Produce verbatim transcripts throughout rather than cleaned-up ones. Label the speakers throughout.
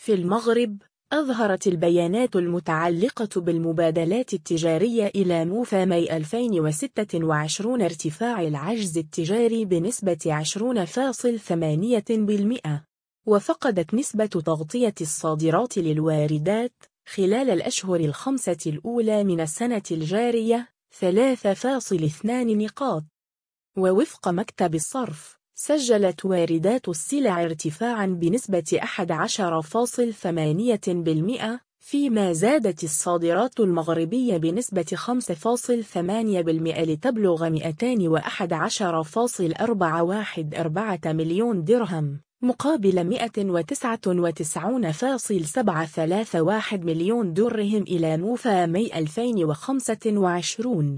Speaker 1: في المغرب، أظهرت البيانات المتعلقة بالمبادلات التجارية إلى موفى ماي ألفين وستة وعشرين ارتفاع العجز التجاري بنسبة عشرين فاصلة ثمانية بالمئة، وفقدت نسبة تغطية الصادرات للواردات خلال الأشهر الخمسة الأولى من السنة الجارية ثلاثة فاصلة اثنين نقاط. ووفق مكتب الصرف، سجلت واردات السلع ارتفاعاً بنسبة أحد عشر فاصلة ثمانية بالمئة، فيما زادت الصادرات المغربية بنسبة خمسة فاصلة ثمانية بالمئة لتبلغ مئتين وأحد عشر فاصلة أربعة واحد أربعة مليون درهم، مقابل مئة وتسعة وتسعين فاصلة سبعة ثلاثة واحد مليون درهم إلى موفى ماي ألفين وخمسة وعشرين.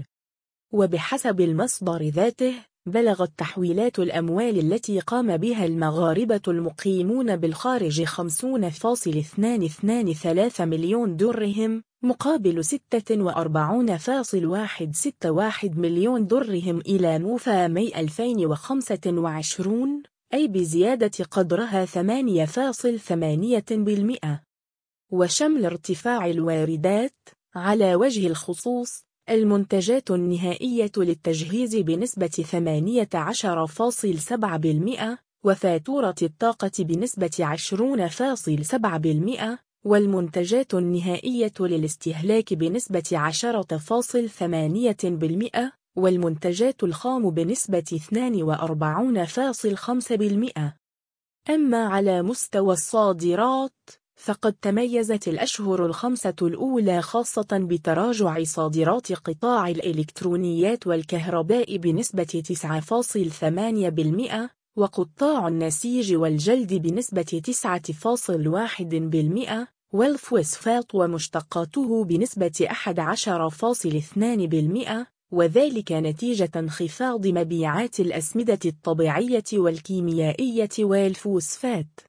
Speaker 1: وبحسب المصدر ذاته، بلغت تحويلات الأموال التي قام بها المغاربة المقيمون بالخارج خمسين فاصلة اثنين اثنان ثلاثة مليون درهم، مقابل ستة وأربعين فاصلة واحد ستة واحد مليون درهم إلى موفى ماي ألفين وخمسة وعشرين، أي بزيادة قدرها ثمانية فاصلة ثمانية بالمئة. وشمل ارتفاع الواردات على وجه الخصوص المنتجات النهائية للتجهيز بنسبة ثمانية عشر فاصلة سبعة بالمئة، وفاتورة الطاقة بنسبة عشرين فاصلة سبعة بالمئة، والمنتجات النهائية للاستهلاك بنسبة عشرة فاصلة ثمانية بالمئة، والمنتجات الخام بنسبة اثنين وأربعين فاصلة خمسة بالمئة. أما على مستوى الصادرات، فقد تميزت الأشهر الخمسة الأولى خاصة بتراجع صادرات قطاع الإلكترونيات والكهرباء بنسبة تسعة فاصلة ثمانية بالمئة، وقطاع النسيج والجلد بنسبة تسعة فاصلة واحد بالمئة، والفوسفات ومشتقاته بنسبة أحد عشر فاصلة اثنين بالمئة، وذلك نتيجة انخفاض مبيعات الأسمدة الطبيعية والكيميائية والفوسفات.